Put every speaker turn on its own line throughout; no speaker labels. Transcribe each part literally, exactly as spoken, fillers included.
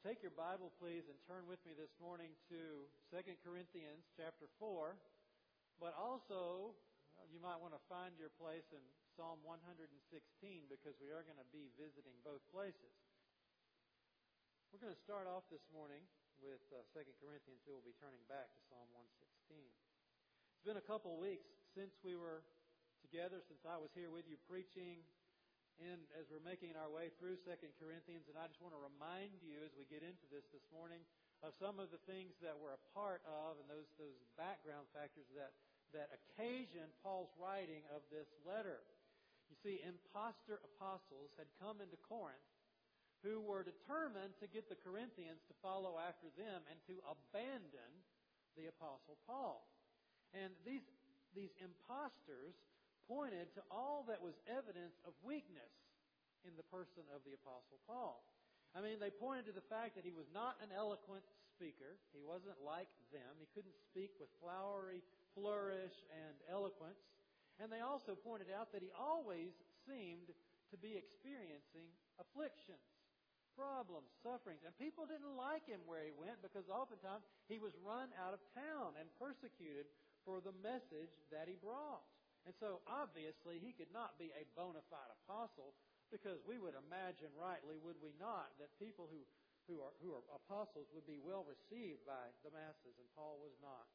Take your Bible, please, and turn with me this morning to Second Corinthians chapter four. But also, well, you might want to find your place in Psalm one hundred sixteen because we are going to be visiting both places. We're going to start off this morning with uh, Second Corinthians. We'll be turning back to Psalm one sixteen. It's been a couple of weeks since we were together, since I was here with you preaching, and as we're making our way through Second Corinthians, and I just want to remind you as we get into this this morning of some of the things that we're a part of and those those background factors that, that occasion Paul's writing of this letter. You see, imposter apostles had come into Corinth who were determined to get the Corinthians to follow after them and to abandon the Apostle Paul. And these these imposters pointed to all that was evidence of weakness in the person of the Apostle Paul. I mean, they pointed to the fact that he was not an eloquent speaker. He wasn't like them. He couldn't speak with flowery flourish and eloquence. And they also pointed out that he always seemed to be experiencing afflictions, problems, sufferings. And people didn't like him where he went because oftentimes he was run out of town and persecuted for the message that he brought. And so, obviously, he could not be a bona fide apostle because we would imagine rightly, would we not, that people who, who, are, who are apostles would be well received by the masses, and Paul was not.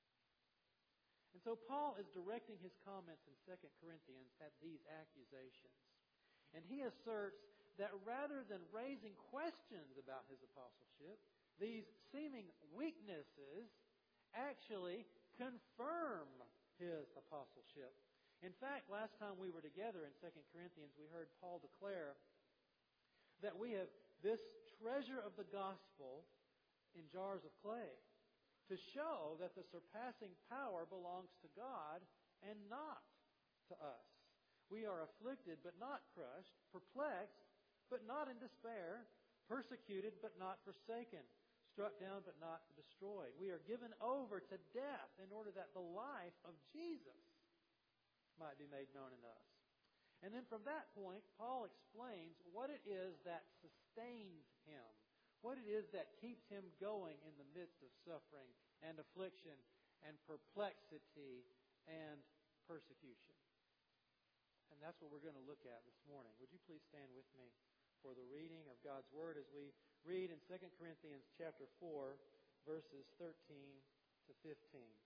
And so Paul is directing his comments in Second Corinthians at these accusations. And he asserts that rather than raising questions about his apostleship, these seeming weaknesses actually confirm his apostleship. In fact, last time we were together in Second Corinthians, we heard Paul declare that we have this treasure of the gospel in jars of clay to show that the surpassing power belongs to God and not to us. We are afflicted but not crushed, perplexed but not in despair, persecuted but not forsaken, struck down but not destroyed. We are given over to death in order that the life of Jesus might be made known in us. And then from that point, Paul explains what it is that sustains him, what it is that keeps him going in the midst of suffering and affliction and perplexity and persecution. And that's what we're going to look at this morning. Would you please stand with me for the reading of God's Word as we read in Second Corinthians chapter four, verses thirteen to fifteen.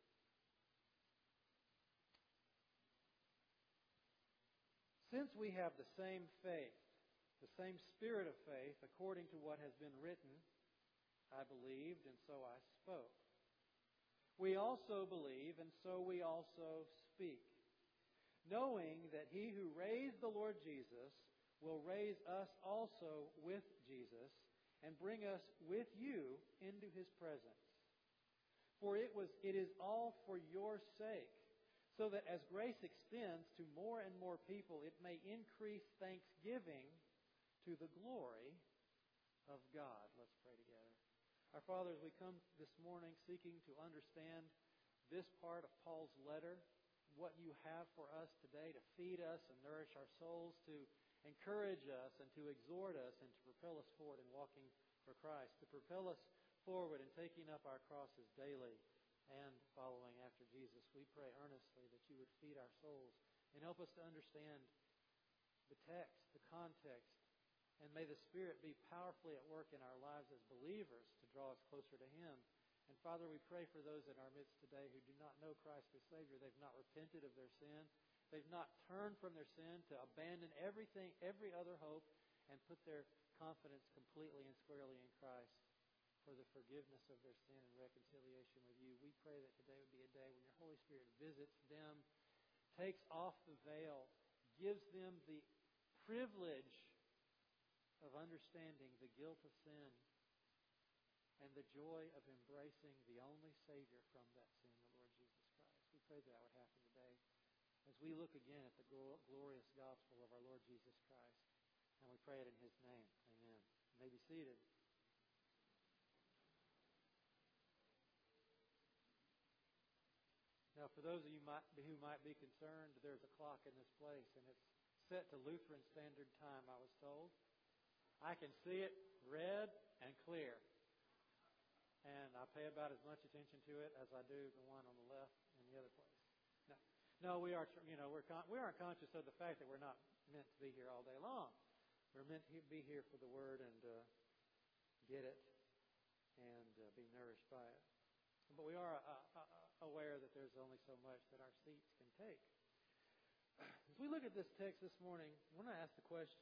Since we have the same faith, the same spirit of faith, according to what has been written, I believed, and so I spoke. We also believe, and so we also speak, knowing that He who raised the Lord Jesus will raise us also with Jesus and bring us with you into His presence. For it was, it is all for your sake, so that as grace extends to more and more people, it may increase thanksgiving to the glory of God. Let's pray together. Our Father, as we come this morning seeking to understand this part of Paul's letter, what you have for us today to feed us and nourish our souls, to encourage us and to exhort us and to propel us forward in walking for Christ, to propel us forward in taking up our crosses daily and following after Jesus. We pray earnestly that you would feed our souls and help us to understand the text, the context, and may the Spirit be powerfully at work in our lives as believers to draw us closer to Him. And Father, we pray for those in our midst today who do not know Christ as Savior. They've not repented of their sin. They've not turned from their sin to abandon everything, every other hope, and put their confidence completely and squarely in Christ for the forgiveness of their sin and reconciliation with you. We pray that today would be a day when your Holy Spirit visits them, takes off the veil, gives them the privilege of understanding the guilt of sin and the joy of embracing the only Savior from that sin, the Lord Jesus Christ. We pray that that would happen today as we look again at the glorious gospel of our Lord Jesus Christ. And we pray it in His name. Amen. You may be seated. Now, for those of you might, who might be concerned, there's a clock in this place, and it's set to Lutheran Standard Time, I was told. I can see it red and clear. pay about as much attention to it as I do the one on the left and the other place. No, no, we are, you know, we're con- we aren't conscious of the fact that we're not meant to be here all day long. We're meant to be here for the Word and uh, get it and uh, be nourished by it. But we are uh, uh, aware that there's only so much that our seats can take. As we look at this text this morning, I want to ask the question,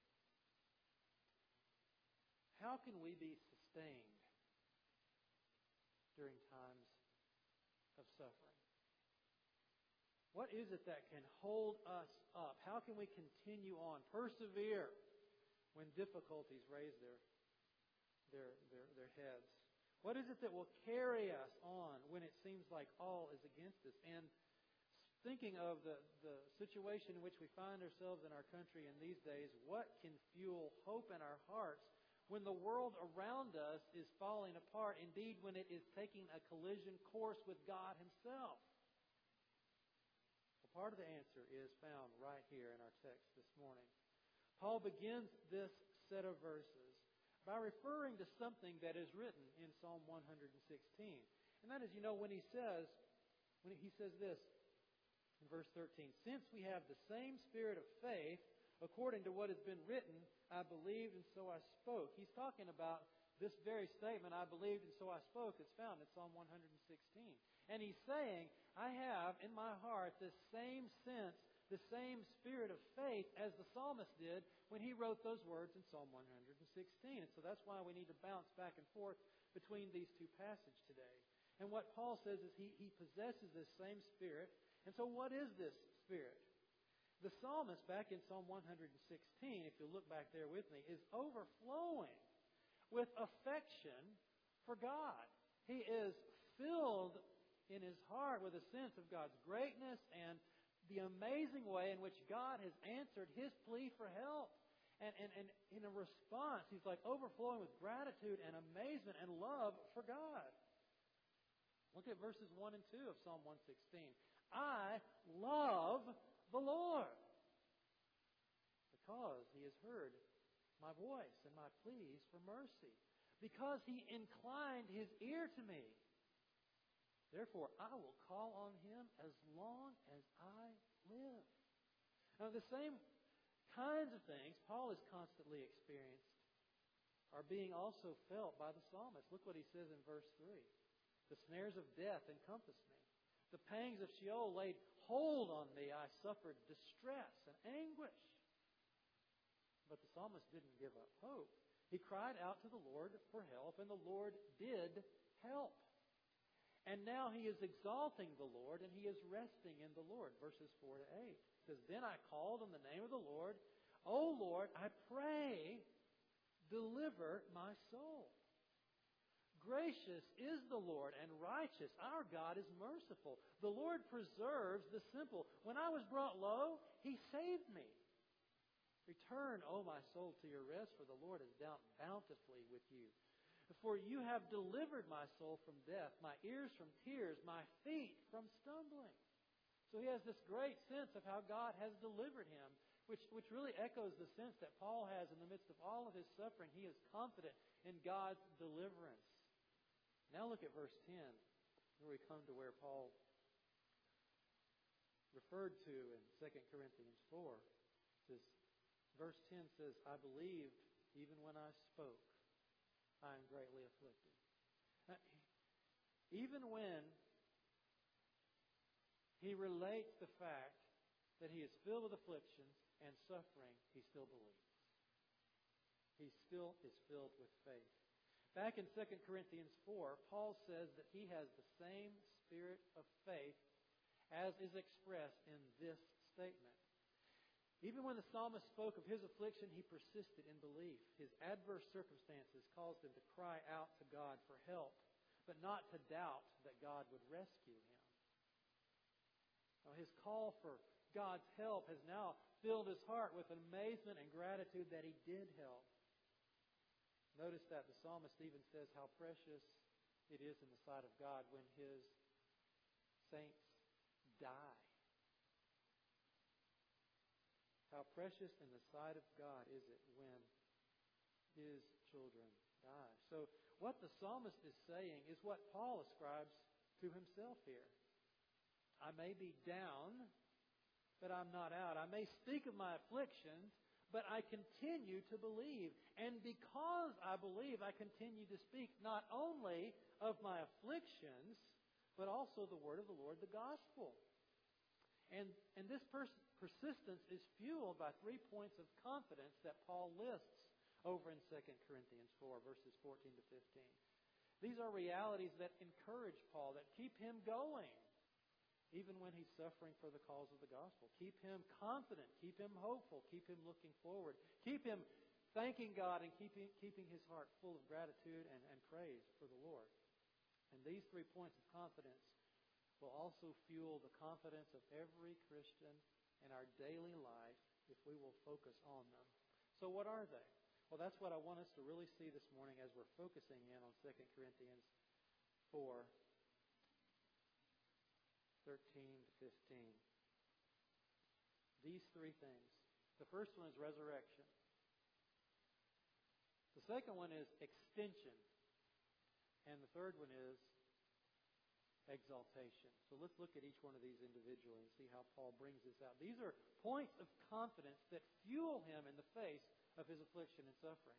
how can we be sustained during times of suffering? What is it that can hold us up? How can we continue on, persevere when difficulties raise their, their, their, their heads? What is it that will carry us on when it seems like all is against us? And thinking of the, the situation in which we find ourselves in our country in these days, what can fuel hope in our hearts when the world around us is falling apart, indeed when it is taking a collision course with God Himself? Well, part of the answer is found right here in our text this morning. Paul begins this set of verses by referring to something that is written in Psalm one sixteen. And that is, you know, when he says, when he says this, in verse thirteen, since we have the same spirit of faith, according to what has been written, I believed and so I spoke. He's talking about this very statement, I believed and so I spoke. It's found in Psalm one sixteen. And he's saying, I have in my heart this same sense, the same spirit of faith as the psalmist did when he wrote those words in Psalm one sixteen. And so that's why we need to bounce back and forth between these two passages today. And what Paul says is he, he possesses this same spirit. And so what is this spirit? The psalmist back in Psalm one sixteen, if you look back there with me, is overflowing with affection for God. He is filled in his heart with a sense of God's greatness and the amazing way in which God has answered his plea for help. And, and, and in a response, he's like overflowing with gratitude and amazement and love for God. Look at verses one and two of Psalm one sixteen. I love the Lord because He has heard my voice and my pleas for mercy, because He inclined His ear to me. Therefore, I will call on Him as long as I live. Now, the same kinds of things Paul has constantly experienced are being also felt by the psalmist. Look what he says in verse three. The snares of death encompassed me. The pangs of Sheol laid hold on me. I suffered distress and anguish. But the psalmist didn't give up hope. He cried out to the Lord for help, and the Lord did help. And now he is exalting the Lord, and he is resting in the Lord. Verses four to eight. It says, Then I called on the name of the Lord. O Lord, I pray, deliver my soul. Gracious is the Lord and righteous. Our God is merciful. The Lord preserves the simple. When I was brought low, He saved me. Return, O my soul, to your rest, for the Lord has dealt bountifully with you. For you have delivered my soul from death, my ears from tears, my feet from stumbling. So he has this great sense of how God has delivered him, which, which really echoes the sense that Paul has in the midst of all of his suffering. He is confident in God's deliverance. Now look at verse ten, where we come to where Paul referred to in Second Corinthians four. It says, verse ten says, I believed even when I spoke, I am greatly afflicted. Now, even when he relates the fact that he is filled with afflictions and suffering, he still believes. He still is filled with faith. Back in Second Corinthians four, Paul says that he has the same spirit of faith as is expressed in this statement. Even when the psalmist spoke of his affliction, he persisted in belief. His adverse circumstances caused him to cry out to God for help, but not to doubt that God would rescue him. Now, his call for God's help has now filled his heart with amazement and gratitude that he did help. Notice that the psalmist even says how precious it is in the sight of God when His saints die. How precious in the sight of God is it when His children die. So what the psalmist is saying is what Paul ascribes to himself here. I may be down, but I'm not out. I may speak of my afflictions, but I continue to believe. And because I believe, I continue to speak not only of my afflictions, but also the word of the Lord, the gospel. And, and this pers- persistence is fueled by three points of confidence that Paul lists over in Second Corinthians four, verses fourteen to fifteen. These are realities that encourage Paul, that keep him going, even when he's suffering for the cause of the gospel. Keep him confident, keep him hopeful, keep him looking forward, keep him thanking God and keeping, keeping his heart full of gratitude and, and praise for the Lord. And these three points of confidence will also fuel the confidence of every Christian in our daily life if we will focus on them. So what are they? Well, that's what I want us to really see this morning as we're focusing in on Second Corinthians four, thirteen to fifteen. These three things. The first one is resurrection. The second one is extension. And the third one is exaltation. So let's look at each one of these individually and see how Paul brings this out. These are points of confidence that fuel him in the face of his affliction and suffering.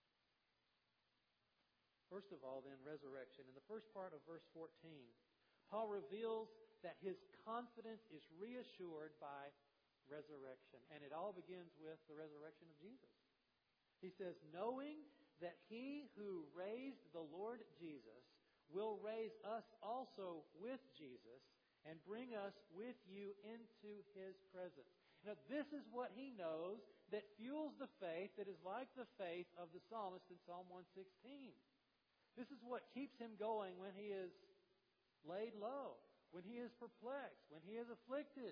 First of all, then, resurrection. In the first part of verse fourteen, Paul reveals that his confidence is reassured by resurrection. And it all begins with the resurrection of Jesus. He says, knowing that he who raised the Lord Jesus will raise us also with Jesus and bring us with you into his presence. Now, this is what he knows that fuels the faith that is like the faith of the psalmist in Psalm one sixteen. This is what keeps him going when he is laid low, when he is perplexed, when he is afflicted.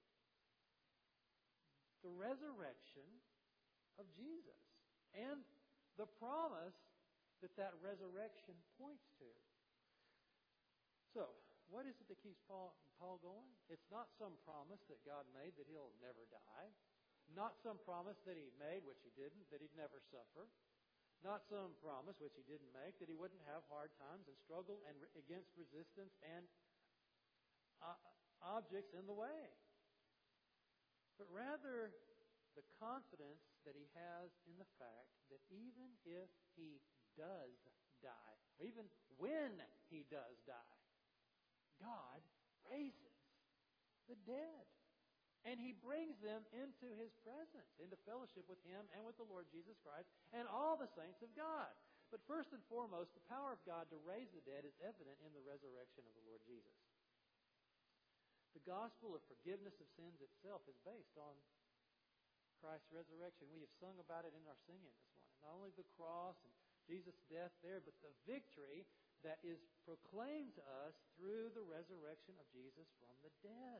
The resurrection of Jesus and the promise that that resurrection points to. So, what is it that keeps Paul, Paul going? It's not some promise that God made that he'll never die. Not some promise that he made, which he didn't, that he'd never suffer. Not some promise, which he didn't make, that he wouldn't have hard times and struggle and re- against resistance and uh, objects in the way. But rather, the confidence that he has in the fact that even if he does die, or even when he does die, God raises the dead. And he brings them into his presence, into fellowship with him and with the Lord Jesus Christ and all the saints of God. But first and foremost, the power of God to raise the dead is evident in the resurrection of the Lord Jesus. The gospel of forgiveness of sins itself is based on Christ's resurrection. We have sung about it in our singing this morning. Not only the cross and Jesus' death there, but the victory that is proclaimed to us through the resurrection of Jesus from the dead.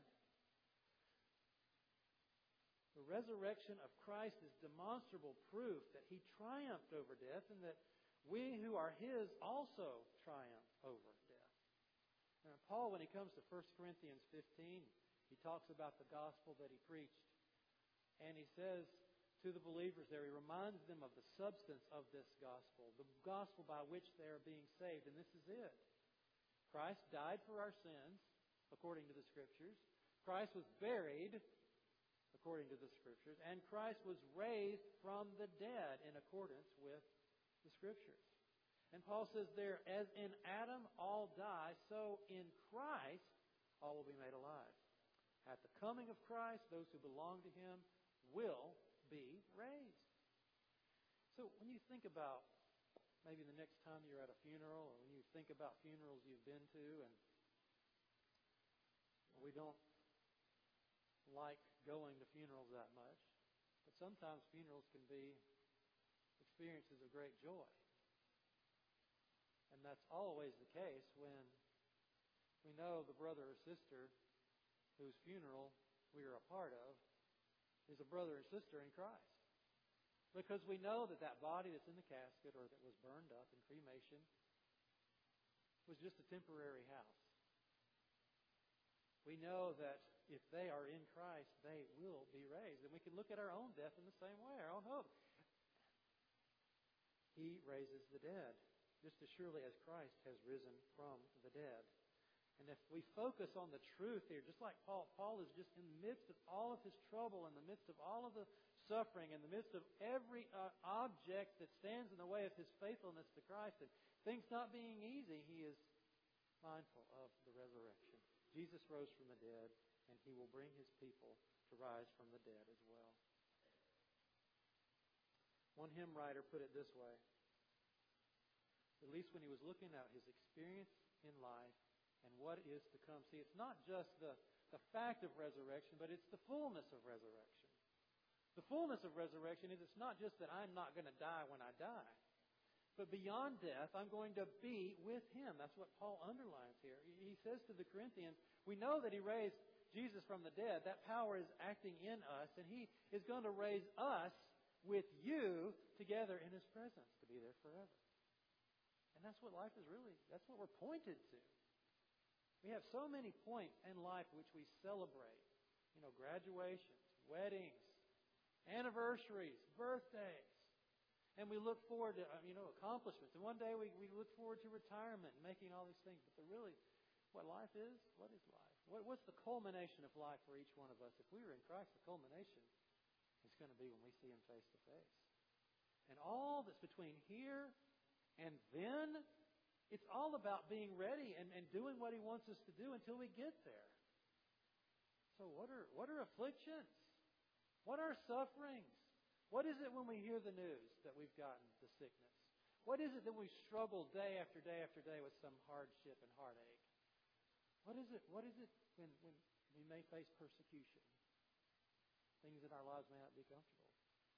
The resurrection of Christ is demonstrable proof that he triumphed over death and that we who are his also triumph over death. Now, Paul, when he comes to First Corinthians fifteen, he talks about the gospel that he preached. And he says to the believers there, he reminds them of the substance of this gospel, the gospel by which they are being saved. And this is it. Christ died for our sins, according to the Scriptures. Christ was buried, according to the Scriptures. And Christ was raised from the dead in accordance with the Scriptures. And Paul says there, as in Adam all die, so in Christ all will be made alive. At the coming of Christ, those who belong to him will be raised. So when you think about maybe the next time you're at a funeral, or when you think about funerals you've been to, and we don't like going to funerals that much, but sometimes funerals can be experiences of great joy. And that's always the case when we know the brother or sister whose funeral we are a part of is a brother or sister in Christ. Because we know that that body that's in the casket or that was burned up in cremation was just a temporary house. We know that if they are in Christ, they will be raised. And we can look at our own death in the same way, our own hope. He raises the dead. just as surely as Christ has risen from the dead. And if we focus on the truth here, just like Paul, Paul is just in the midst of all of his trouble, in the midst of all of the suffering, in the midst of every uh, object that stands in the way of his faithfulness to Christ, and things not being easy, he is mindful of the resurrection. Jesus rose from the dead, and he will bring his people to rise from the dead as well. One hymn writer put it this way, at least when he was looking at his experience in life and what is to come. See, it's not just the, the fact of resurrection, but it's the fullness of resurrection. The fullness of resurrection is it's not just that I'm not going to die when I die, but beyond death, I'm going to be with Him. That's what Paul underlines here. He says to the Corinthians, we know that He raised Jesus from the dead. That power is acting in us, and He is going to raise us with you together in His presence to be there forever. And that's what life is really, that's what we're pointed to. We have so many points in life which we celebrate. You know, graduations, weddings, anniversaries, birthdays. And we look forward to, you know, accomplishments. And one day we, we look forward to retirement and making all these things. But the really, what life is, what is life? What, what's the culmination of life for each one of us? If we were in Christ, the culmination is going to be when we see Him face to face. And all that's between here and then, it's all about being ready and, and doing what He wants us to do until we get there. So what are what are afflictions? What are sufferings? What is it when we hear the news that we've gotten the sickness? What is it that we struggle day after day after day with some hardship and heartache? What is it? What is it when, when we may face persecution? Things in our lives may not be comfortable.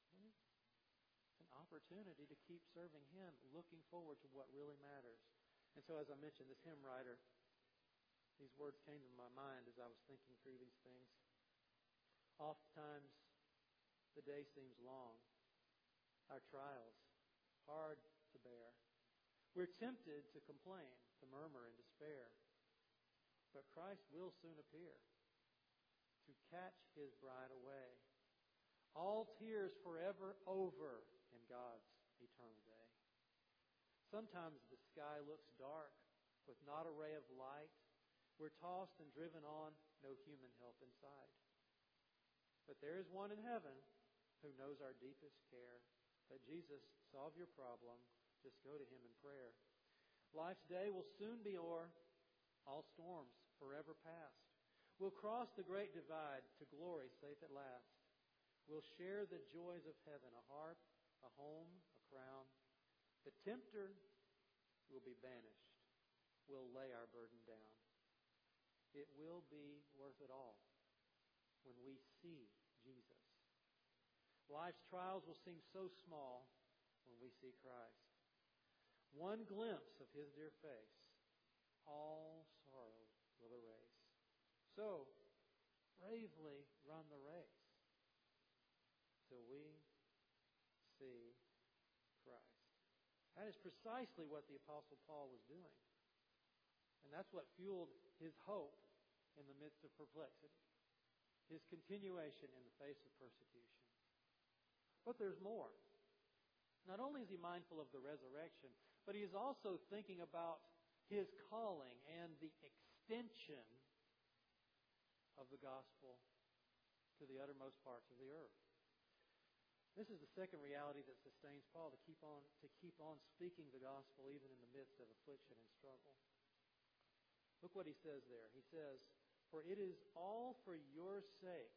It's an opportunity to keep serving Him, looking forward to what really matters. And so, as I mentioned, this hymn writer, these words came to my mind as I was thinking through these things. Oftentimes, the day seems long. Our trials, hard to bear. We're tempted to complain, to murmur and despair. But Christ will soon appear to catch His bride away. All tears forever over in God's eternal day. Sometimes the sky looks dark with not a ray of light. We're tossed and driven on, no human help inside. But there is one in heaven who knows our deepest care. Let Jesus solve your problem. Just go to Him in prayer. Life's day will soon be o'er, all storms forever past. We'll cross the great divide to glory safe at last. We'll share the joys of heaven, a harp, a home, a crown. The tempter will be banished. We'll lay our burden down. It will be worth it all when we see Jesus. Life's trials will seem so small when we see Christ. One glimpse of His dear face, all sorrow will erase. So, bravely run the race till we see Christ. That is precisely what the Apostle Paul was doing. And that's what fueled his hope in the midst of perplexity. His continuation in the face of persecution. But there's more. Not only is he mindful of the resurrection, but he is also thinking about his calling and the extension of the gospel to the uttermost parts of the earth. This is the second reality that sustains Paul, to keep on to keep on speaking the gospel even in the midst of affliction and struggle. Look what he says there. He says, "For it is all for your sake,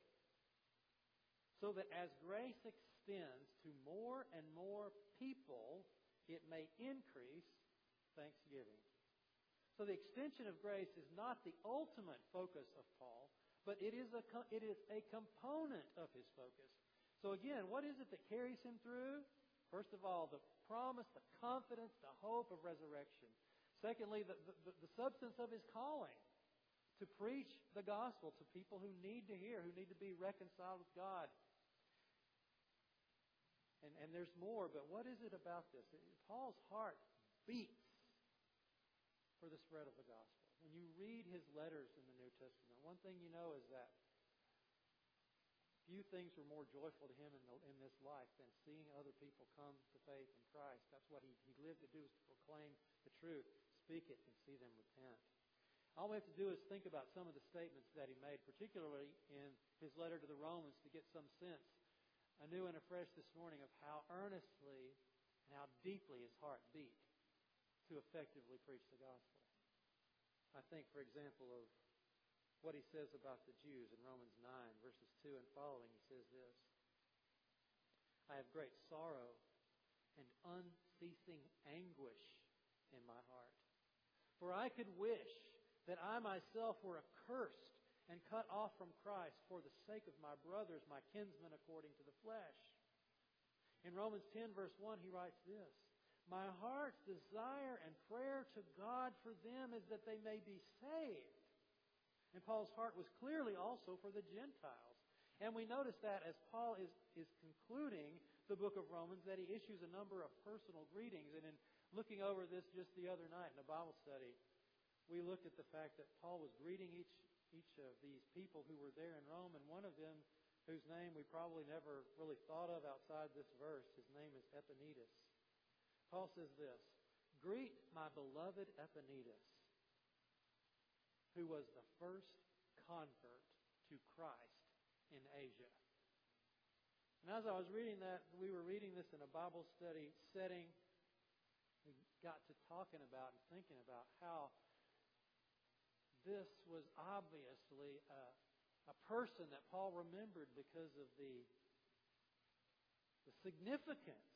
so that as grace extends to more and more people, it may increase thanksgiving." So the extension of grace is not the ultimate focus of Paul, but it is a it is a component of his focus. So again, what is it that carries him through? First of all, the promise, the confidence, the hope of resurrection. Secondly, the, the, the substance of his calling to preach the gospel to people who need to hear, who need to be reconciled with God. And, and there's more, but what is it about this? Paul's heart beats for the spread of the gospel. When you read his letters in the New Testament, one thing you know is that if few things were more joyful to him in, the, in this life than seeing other people come to faith in Christ. That's what he, he lived to do, is to proclaim the truth, speak it, and see them repent. All we have to do is think about some of the statements that he made, particularly in his letter to the Romans, to get some sense, anew and afresh this morning, of how earnestly and how deeply his heart beat to effectively preach the gospel. I think, for example, of what he says about the Jews in Romans nine, verses two and following. He says this: I have great sorrow and unceasing anguish in my heart. For I could wish that I myself were accursed and cut off from Christ for the sake of my brothers, my kinsmen according to the flesh. In Romans ten, verse one, he writes this: My heart's desire and prayer to God for them is that they may be saved. And Paul's heart was clearly also for the Gentiles. And we notice that as Paul is, is concluding the book of Romans, that he issues a number of personal greetings. And in looking over this just the other night in a Bible study, we looked at the fact that Paul was greeting each, each of these people who were there in Rome, and one of them, whose name we probably never really thought of outside this verse, his name is Epaenetus. Paul says this: Greet my beloved Epaenetus, who was the first convert to Christ in Asia. And as I was reading that, we were reading this in a Bible study setting. We got to talking about and thinking about how this was obviously a, a person that Paul remembered because of the, the significance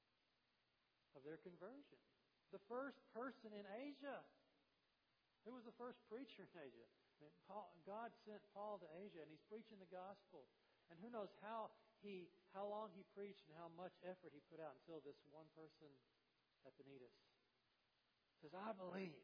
of their conversion. The first person in Asia. Who was the first preacher in Asia? I mean, Paul, God sent Paul to Asia, and he's preaching the gospel. And who knows how he, how long he preached and how much effort he put out until this one person, Epaenetus, says, I believe.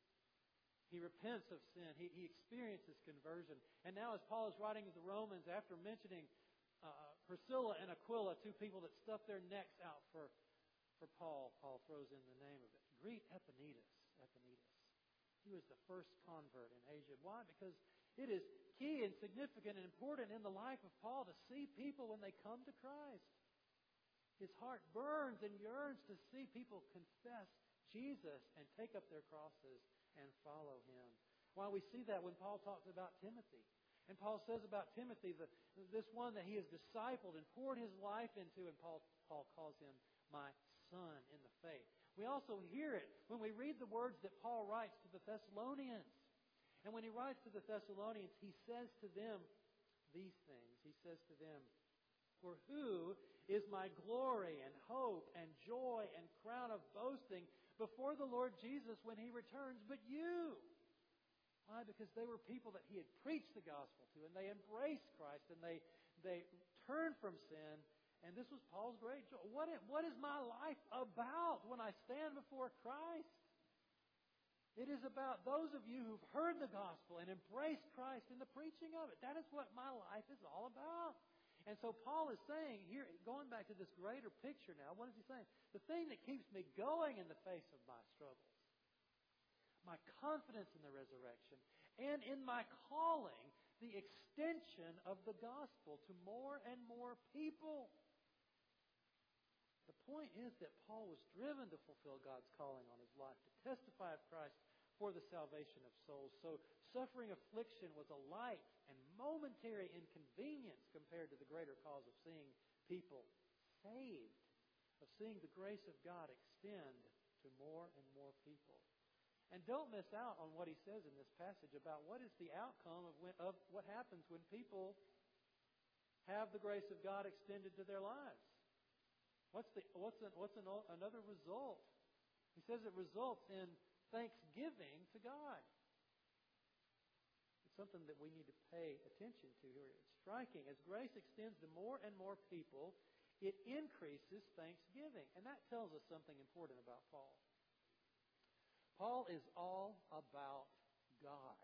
He repents of sin. He, he experiences conversion. And now as Paul is writing to the Romans, after mentioning uh, Priscilla and Aquila, two people that stuck their necks out for, for Paul, Paul throws in the name of it. Greet Epaenetus. Epaenetus. He was the first convert in Asia. Why? Because it is key and significant and important in the life of Paul to see people when they come to Christ. His heart burns and yearns to see people confess Jesus and take up their crosses and follow Him. Why? We see that when Paul talks about Timothy. And Paul says about Timothy, the, this one that he has discipled and poured his life into, and Paul, Paul calls him my son in the faith. We also hear it when we read the words that Paul writes to the Thessalonians. And when he writes to the Thessalonians, he says to them these things. He says to them, For who is my glory and hope and joy and crown of boasting before the Lord Jesus when He returns but you? Why? Because they were people that he had preached the gospel to, and they embraced Christ, and they, they turned from sin. And this was Paul's great joy. What is, what is my life about when I stand before Christ? It is about those of you who've heard the gospel and embraced Christ in the preaching of it. That is what my life is all about. And so Paul is saying here, going back to this greater picture now, what is he saying? The thing that keeps me going in the face of my struggles, my confidence in the resurrection, and in my calling, the extension of the gospel to more and more people. The point is that Paul was driven to fulfill God's calling on his life, to testify of Christ for the salvation of souls. So suffering affliction was a light and momentary inconvenience compared to the greater cause of seeing people saved, of seeing the grace of God extend to more and more people. And don't miss out on what he says in this passage about what is the outcome of, when, of what happens when people have the grace of God extended to their lives. What's the what's an, what's an, another result? He says it results in thanksgiving to God. It's something that we need to pay attention to here. It's striking. As grace extends to more and more people, it increases thanksgiving. And that tells us something important about Paul. Paul is all about God.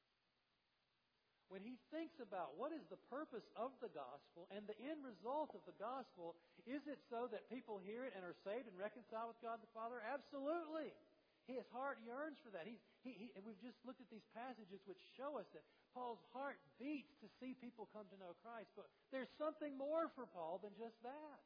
When he thinks about what is the purpose of the gospel and the end result of the gospel, is it so that people hear it and are saved and reconciled with God the Father? Absolutely. His heart yearns for that. He's, he, he, and we've just looked at these passages which show us that Paul's heart beats to see people come to know Christ. But there's something more for Paul than just that.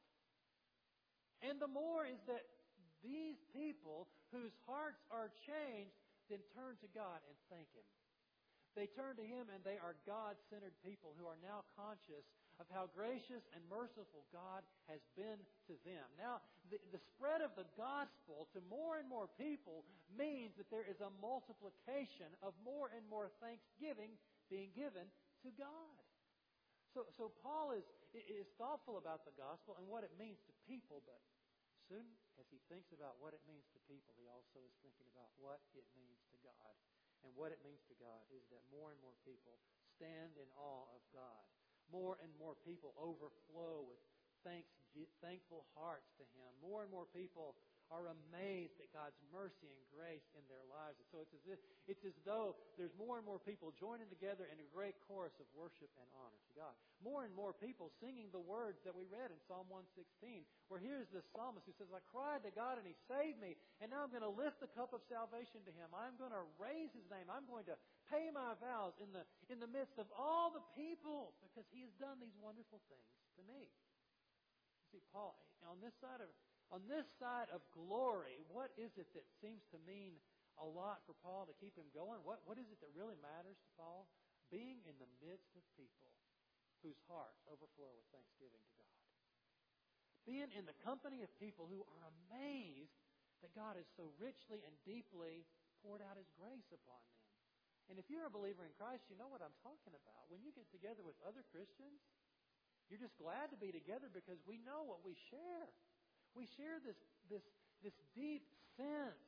And the more is that these people whose hearts are changed then turn to God and thank Him. They turn to Him and they are God-centered people who are now conscious of how gracious and merciful God has been to them. Now, the, the spread of the gospel to more and more people means that there is a multiplication of more and more thanksgiving being given to God. So, so Paul is, is thoughtful about the gospel and what it means to people, but as soon as he thinks about what it means to people, he also is thinking about what it means to God. And what it means to God is that more and more people stand in awe of God. More and more people overflow with thanks, thankful hearts to Him. More and more people are amazed at God's mercy and grace in their lives. And so it's as if, it's as though there's more and more people joining together in a great chorus of worship and honor to God. More and more people singing the words that we read in Psalm one sixteen, where here's the psalmist who says, I cried to God and He saved me, and now I'm going to lift the cup of salvation to Him. I'm going to raise His name. I'm going to pay my vows in the, in the midst of all the people because He has done these wonderful things to me. You see, Paul, on this side of On this side of glory, what is it that seems to mean a lot for Paul to keep him going? What, what is it that really matters to Paul? Being in the midst of people whose hearts overflow with thanksgiving to God. Being in the company of people who are amazed that God has so richly and deeply poured out His grace upon them. And if you're a believer in Christ, you know what I'm talking about. When you get together with other Christians, you're just glad to be together because we know what we share. We share this, this, this deep sense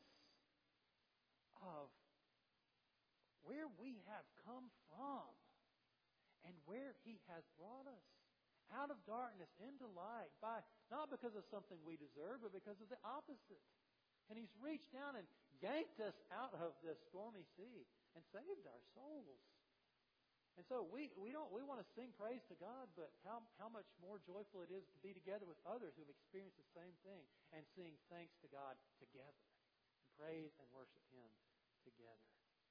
of where we have come from and where He has brought us out of darkness into light, by not because of something we deserve, but because of the opposite. And He's reached down and yanked us out of this stormy sea and saved our souls. And so we, we don't we want to sing praise to God, but how, how much more joyful it is to be together with others who have experienced the same thing and sing thanks to God together and praise and worship Him together.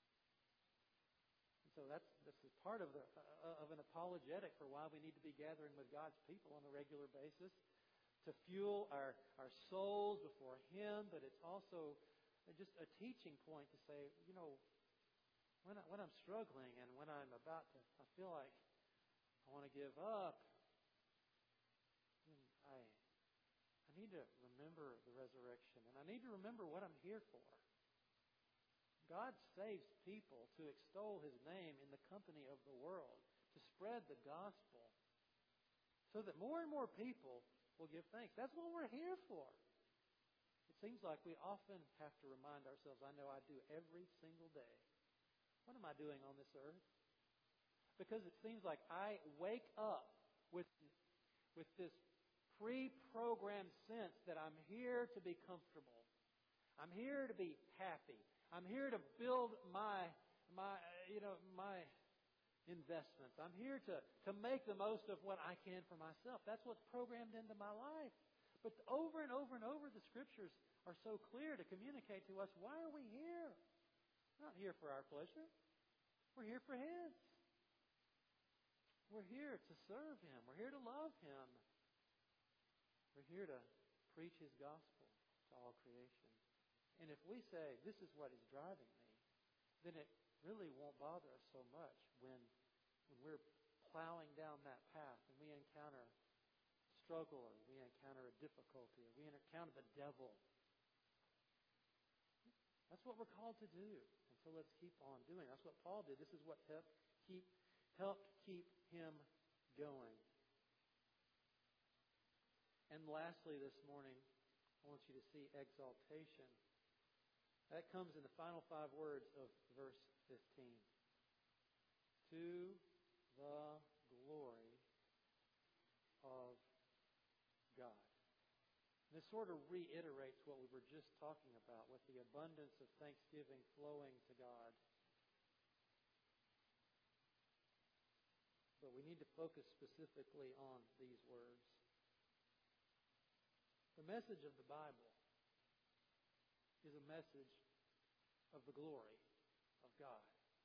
And so that's this is part of the uh, of an apologetic for why we need to be gathering with God's people on a regular basis to fuel our, our souls before Him, but it's also just a teaching point to say, you know, When, I, when I'm struggling and when I'm about to, I feel like I want to give up, I, I need to remember the resurrection. And I need to remember what I'm here for. God saves people to extol His name in the company of the world, to spread the gospel, so that more and more people will give thanks. That's what we're here for. It seems like we often have to remind ourselves, I know I do every single day, what am I doing on this earth? Because it seems like I wake up with, with this pre-programmed sense that I'm here to be comfortable. I'm here to be happy. I'm here to build my, my, you know, my investments. I'm here to, to make the most of what I can for myself. That's what's programmed into my life. But over and over and over, the Scriptures are so clear to communicate to us, why are we here? We're not here for our pleasure. We're here for His. We're here to serve Him. We're here to love Him. We're here to preach His gospel to all creation. And if we say, this is what is driving me, then it really won't bother us so much when, when we're plowing down that path and we encounter struggle or we encounter a difficulty or we encounter the devil. That's what we're called to do. And so let's keep on doing. That's what Paul did. This is what helped keep, helped keep him going. And lastly this morning, I want you to see exaltation. That comes in the final five words of verse fifteen. To the glory of God. This sort of reiterates what we were just talking about with the abundance of thanksgiving flowing to God. But we need to focus specifically on these words. The message of the Bible is a message of the glory of God.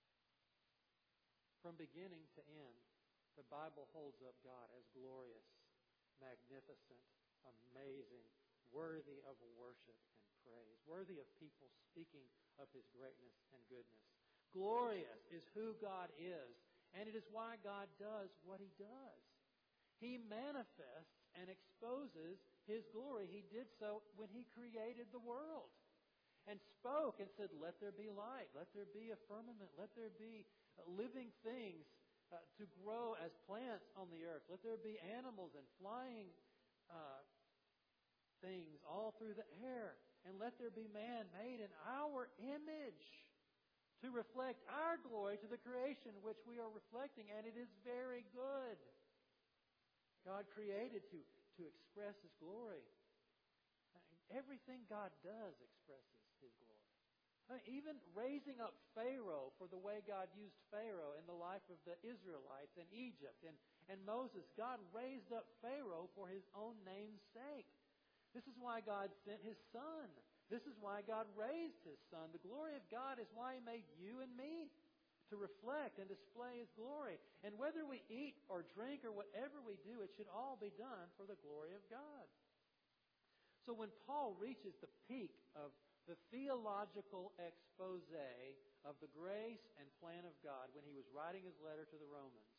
From beginning to end, the Bible holds up God as glorious, magnificent, amazing, worthy of worship and praise, worthy of people speaking of His greatness and goodness. Glorious is who God is, and it is why God does what He does. He manifests and exposes His glory. He did so when He created the world and spoke and said, let there be light, let there be a firmament, let there be living things uh, to grow as plants on the earth. Let there be animals and flying uh, things all through the air. And let there be man made in our image to reflect our glory to the creation which we are reflecting. And it is very good. God created to, to express His glory. Everything God does expresses His glory. Even raising up Pharaoh for the way God used Pharaoh in the life of the Israelites in Egypt and, and Moses. God raised up Pharaoh for His own name's sake. This is why God sent His Son. This is why God raised His Son. The glory of God is why He made you and me, to reflect and display His glory. And whether we eat or drink or whatever we do, it should all be done for the glory of God. So when Paul reaches the peak of the theological expose of the grace and plan of God when he was writing his letter to the Romans,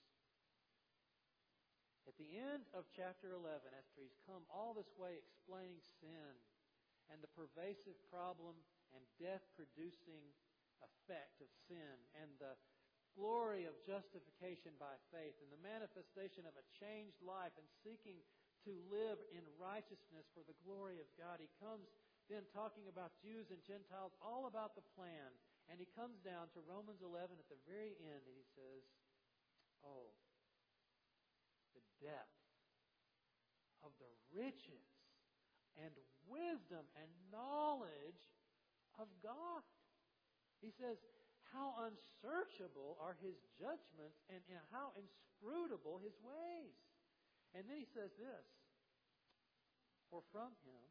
at the end of chapter eleven, after he's come all this way explaining sin and the pervasive problem and death-producing effect of sin and the glory of justification by faith and the manifestation of a changed life and seeking to live in righteousness for the glory of God, he comes then talking about Jews and Gentiles, all about the plan. And he comes down to Romans eleven at the very end and he says, oh, the depth of the riches and wisdom and knowledge of God. He says, how unsearchable are His judgments and how inscrutable His ways. And then he says this, for from Him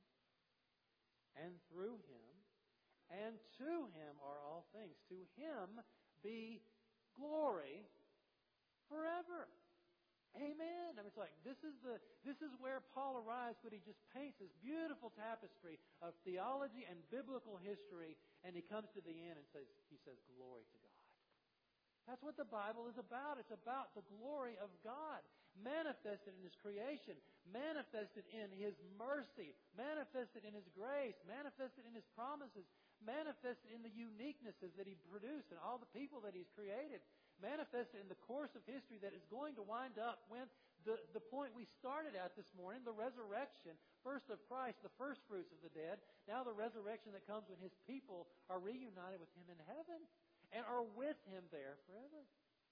and through Him and to Him are all things. To Him be glory forever. Amen. I mean, it's like this is the this is where Paul arrives, but he just paints this beautiful tapestry of theology and biblical history, and he comes to the end and says he says glory to God. That's what the Bible is about. It's about the glory of God manifested in His creation, manifested in His mercy, manifested in His grace, manifested in His promises, manifested in the uniquenesses that He produced and all the people that He's created, manifested in the course of history that is going to wind up when the, the point we started at this morning, the resurrection, first of Christ, the first fruits of the dead, now the resurrection that comes when His people are reunited with Him in heaven and are with Him there forever.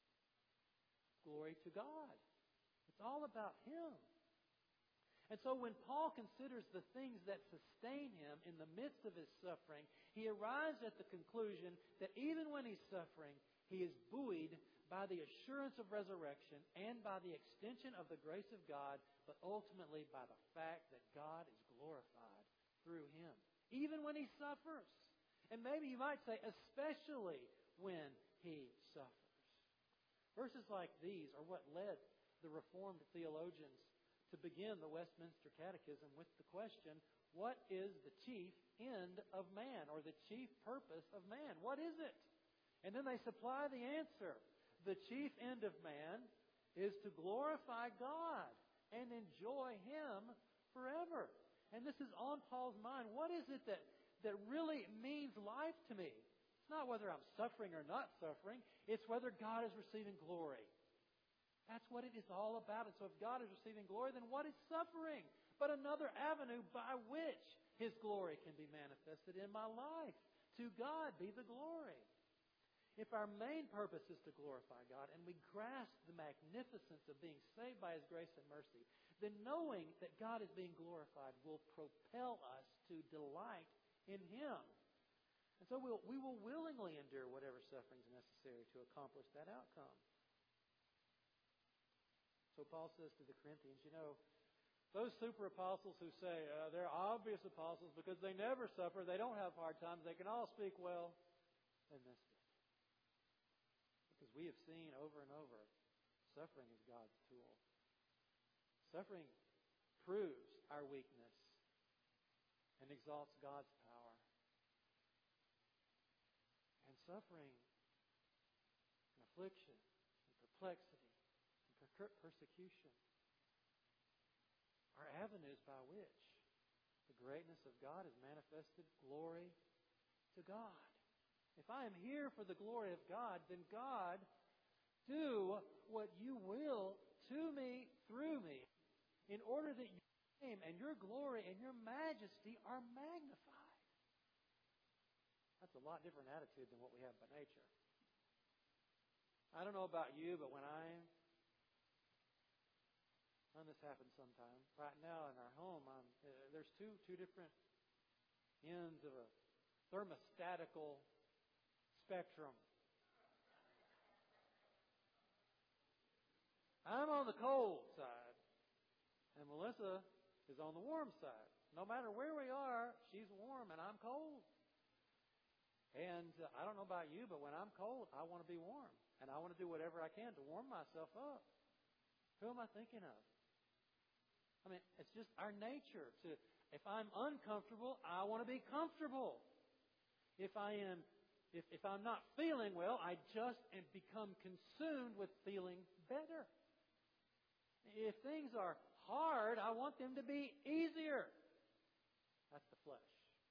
Glory to God. It's all about Him. And so when Paul considers the things that sustain him in the midst of his suffering, he arrives at the conclusion that even when he's suffering, he is buoyed by the assurance of resurrection and by the extension of the grace of God, but ultimately by the fact that God is glorified through him, even when he suffers. And maybe you might say, especially when he suffers. Verses like these are what led the Reformed theologians to begin the Westminster Catechism with the question, what is the chief end of man, or the chief purpose of man? What is it? And then they supply the answer. The chief end of man is to glorify God and enjoy Him forever. And this is on Paul's mind. What is it that, that really means life to me? It's not whether I'm suffering or not suffering. It's whether God is receiving glory. That's what it is all about. And so if God is receiving glory, then what is suffering? But another avenue by which His glory can be manifested in my life. To God be the glory. If our main purpose is to glorify God, and we grasp the magnificence of being saved by His grace and mercy, then knowing that God is being glorified will propel us to delight in Him. And so we'll, we will willingly endure whatever suffering is necessary to accomplish that outcome. So Paul says to the Corinthians, you know, those super apostles who say uh, they're obvious apostles because they never suffer, they don't have hard times, they can all speak well. they missed it. Because we have seen over and over, suffering is God's tool. Suffering proves our weakness and exalts God's power. And suffering and affliction and perplexity and per- persecution are avenues by which the greatness of God is manifested. Glory to God. If I am here for the glory of God, then God, do what you will to me, through me, in order that your name and your glory and your majesty are magnified. That's a lot different attitude than what we have by nature. I don't know about you, but when I and this happens sometime. Right now in our home, I'm, uh, there's two two different ends of a thermostatical spectrum. I'm on the cold side, and Melissa is on the warm side. No matter where we are, she's warm and I'm cold. And uh, I don't know about you, but when I'm cold, I want to be warm. And I want to do whatever I can to warm myself up. Who am I thinking of? I mean, it's just our nature to, if I'm uncomfortable, I want to be comfortable. If I am, if, if I'm not feeling well, I just become consumed with feeling better. If things are hard, I want them to be easier. That's the flesh.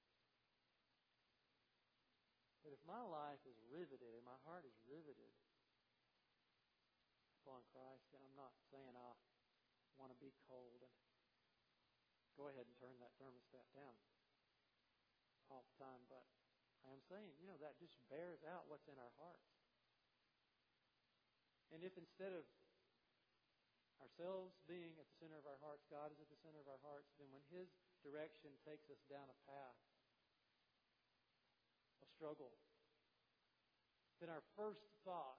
But if my life is riveted and my heart is riveted upon Christ, then I'm not saying I want to be cold and go ahead and turn that thermostat down all the time. But I am saying, you know, that just bears out what's in our hearts. And if instead of ourselves being at the center of our hearts, God is at the center of our hearts, then when His direction takes us down a path of struggle, then our first thought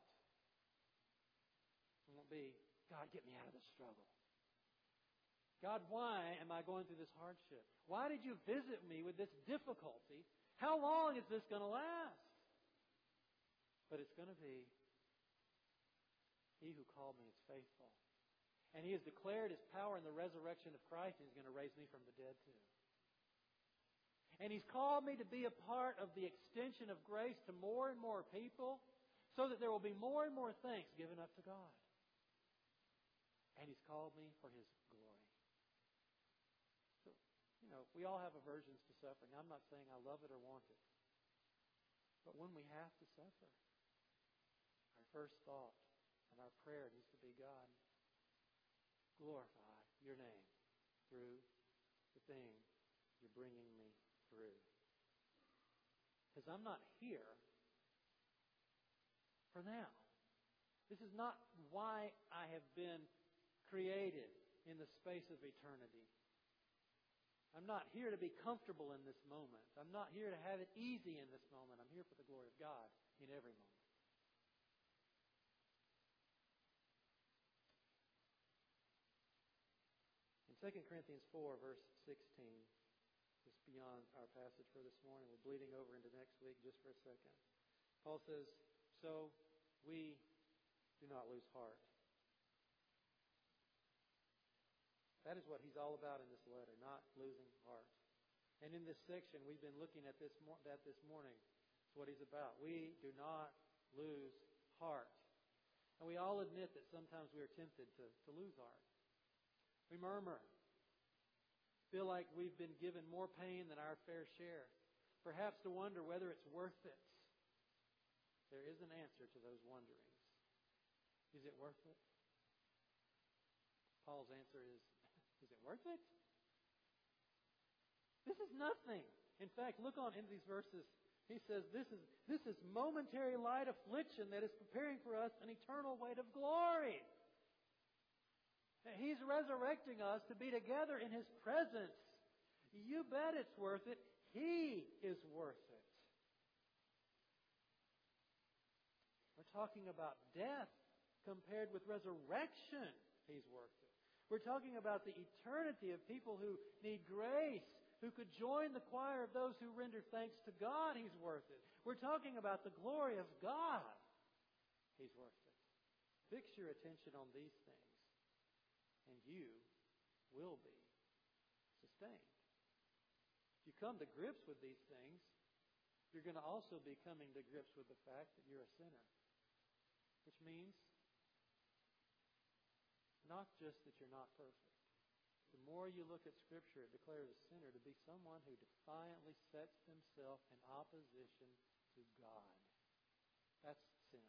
won't be, God, get me out of this struggle. God, why am I going through this hardship? Why did you visit me with this difficulty? How long is this going to last? But it's going to be, He who called me is faithful. And He has declared His power in the resurrection of Christ, and He's going to raise me from the dead too. And He's called me to be a part of the extension of grace to more and more people, so that there will be more and more thanks given up to God. And He's called me for His glory. So, you know, we all have aversions to suffering. I'm not saying I love it or want it. But when we have to suffer, our first thought and our prayer needs to be, God, glorify your name through the thing you're bringing me through. Because I'm not here for now. This is not why I have been created in the space of eternity. I'm not here to be comfortable in this moment. I'm not here to have it easy in this moment. I'm here for the glory of God in every moment. Second Corinthians four, verse sixteen, just beyond our passage for this morning. We're bleeding over into next week just for a second. Paul says, so we do not lose heart. That is what he's all about in this letter, not losing heart. And in this section, we've been looking at this, at this morning. It's what he's about. We do not lose heart. And we all admit that sometimes we are tempted to, to lose heart. We murmur, feel like we've been given more pain than our fair share, perhaps to wonder whether it's worth it. There is an answer to those wonderings. Is it worth it? Paul's answer is, is it worth it? This is nothing. In fact, look on into these verses. He says this is, this is momentary light affliction that is preparing for us an eternal weight of glory. He's resurrecting us to be together in His presence. You bet it's worth it. He is worth it. We're talking about death compared with resurrection. He's worth it. We're talking about the eternity of people who need grace who could join the choir of those who render thanks to God, he's worth it. We're talking about the glory of God. He's worth it. Fix your attention on these things, and you will be sustained. If you come to grips with these things, you're going to also be coming to grips with the fact that you're a sinner. Which means not just that you're not perfect. The more you look at Scripture, it declares a sinner to be someone who defiantly sets himself in opposition to God. That's sin.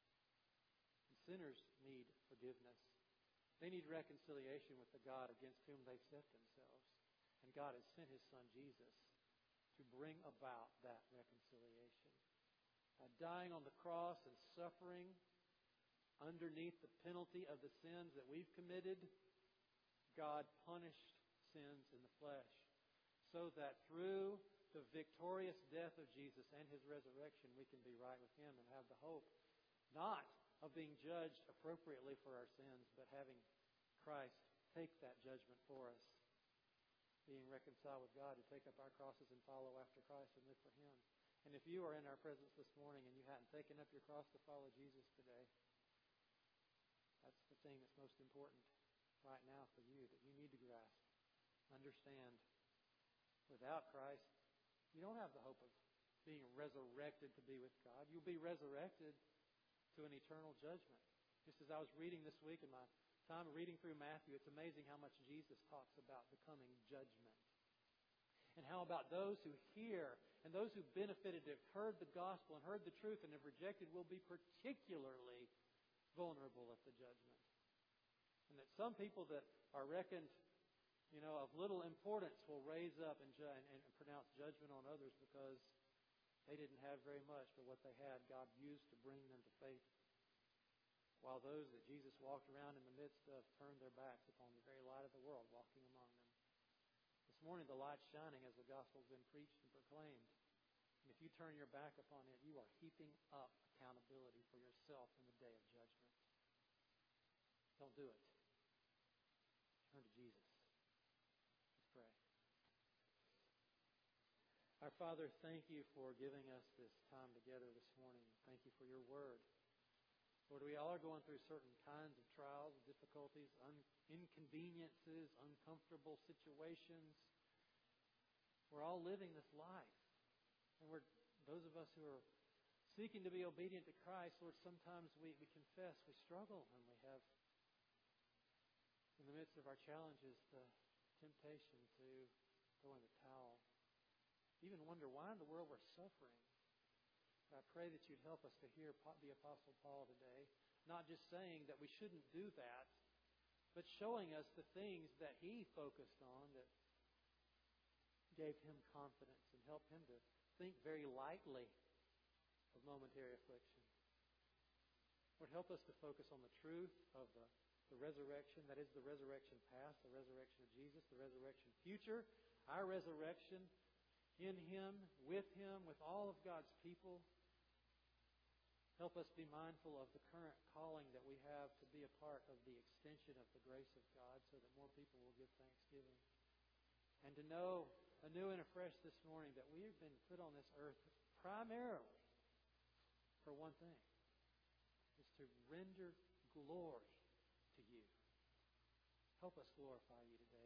And sinners need forgiveness. They need reconciliation with the God against whom they set themselves. And God has sent His Son Jesus to bring about that reconciliation. By dying on the cross and suffering underneath the penalty of the sins that we've committed, God punished sins in the flesh so that through the victorious death of Jesus and His resurrection, we can be right with Him and have the hope not of being judged appropriately for our sins, but having Christ take that judgment for us, being reconciled with God, to take up our crosses and follow after Christ and live for Him. And if you are in our presence this morning and you hadn't taken up your cross to follow Jesus today, that's the thing that's most important right now for you, that you need to grasp. Understand, without Christ, you don't have the hope of being resurrected to be with God. You'll be resurrected to an eternal judgment. Just as I was reading this week in my time of reading through Matthew, it's amazing how much Jesus talks about the coming judgment. And how about those who hear and those who benefited, have heard the gospel and heard the truth and have rejected, will be particularly vulnerable at the judgment. And that some people that are reckoned, you know, of little importance will raise up and, ju- and, and pronounce judgment on others because they didn't have very much, but what they had, God used to bring them to faith. While those that Jesus walked around in the midst of turned their backs upon the very light of the world, walking among them. This morning, the light's shining as the gospel's been preached and proclaimed. And if you turn your back upon it, you are heaping up accountability for yourself in the day of judgment. Don't do it. Turn to Jesus. Let's pray. Our Father, thank you for giving us this time together this morning. Thank you for your word. Lord, we all are going through certain kinds of trials, difficulties, un- inconveniences, uncomfortable situations. We're all living this life. And we're those of us who are seeking to be obedient to Christ, Lord, sometimes we, we confess we struggle and we have, in the midst of our challenges, the temptation to throw in the towel. Even wonder why in the world we're suffering. But I pray that you'd help us to hear the Apostle Paul today, not just saying that we shouldn't do that, but showing us the things that he focused on that gave him confidence and helped him to think very lightly of momentary affliction. Lord, help us to focus on the truth of the, the resurrection, that is the resurrection past, the resurrection of Jesus, the resurrection future, our resurrection in Him, with Him, with all of God's people. Help us be mindful of the current calling that we have to be a part of the extension of the grace of God so that more people will give thanksgiving. And to know anew and afresh this morning that we have been put on this earth primarily for one thing, is to render glory to you. Help us glorify you today.